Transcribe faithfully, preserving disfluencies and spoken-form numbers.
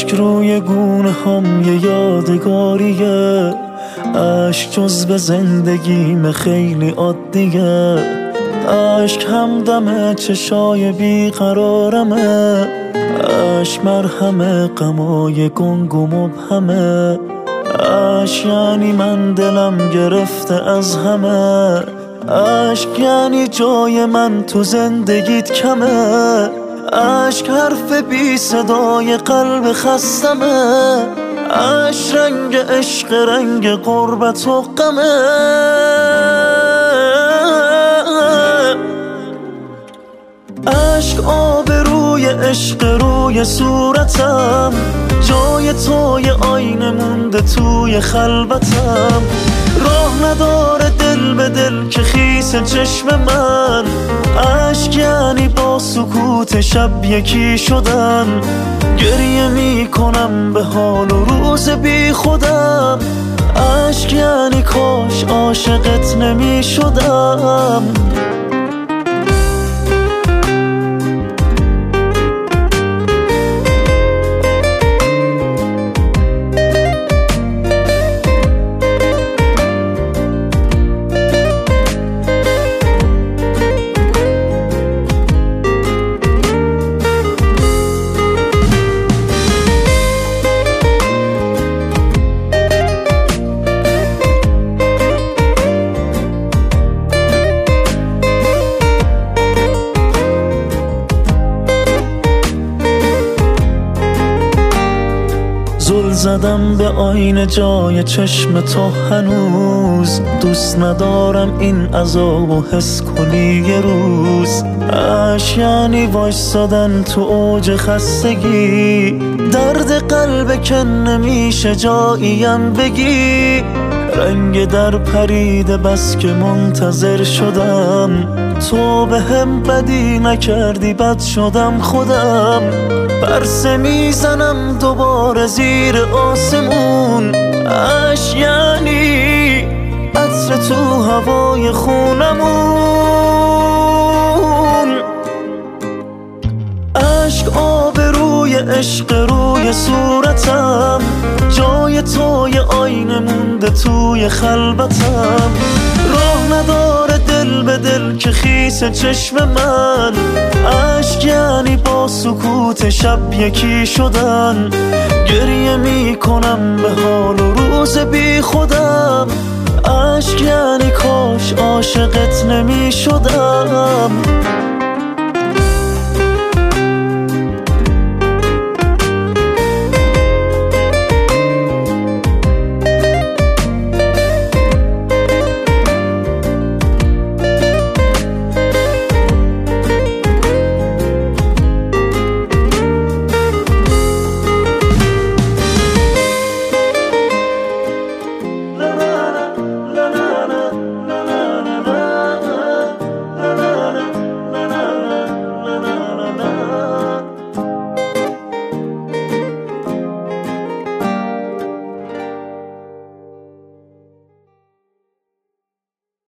اشک روی گونه هم یه یادگاریه، اشک جز به زندگیم خیلی عادیه، اشک همدم چشای بیقرارمه، اشک مرهم غمای گنگ و مبهمه، اشک یعنی من دلم گرفته از همه، اشک یعنی جای من تو زندگیت کمه، اشک حرف بی صدای قلب خستمه، اشک رنگ عشق رنگ غربت و غمه، اشک آب روی عشق روی صورتم، جای توی آینه مونده توی خلوتم، راه نداره دل به دل که خیس چشم من، اشک یعنی با سکوت شب یکی شدن، گریه میکنم به حال و روز بی خودم، اشک یعنی کاش عاشقت نمی شدم. زل زدم به آینه جای چشم تو هنوز، دوست ندارم این عذاب و حس کنی یه روز، اشک یعنی وایسادن تو اوج خستگی، درد قلب که نمیشه جاییم بگی، رنگ در پریده بس که منتظر شدم، تو به هم بدی نکردی بد شدم خودم، پرسه میزنم دوباره زیر آسمون، اشک یعنی عطر تو هوای خونمون، اشک آب روی عشق روی صورتم، جای توی آینه مونده توی خلوتم، راه نداره دل به دل که خیس چشم من، اشک یعنی با سکوت شب یکی شدن، گریه میکنم به حال و روز بی خودم، اشک یعنی کاش عاشقت نمی شدم.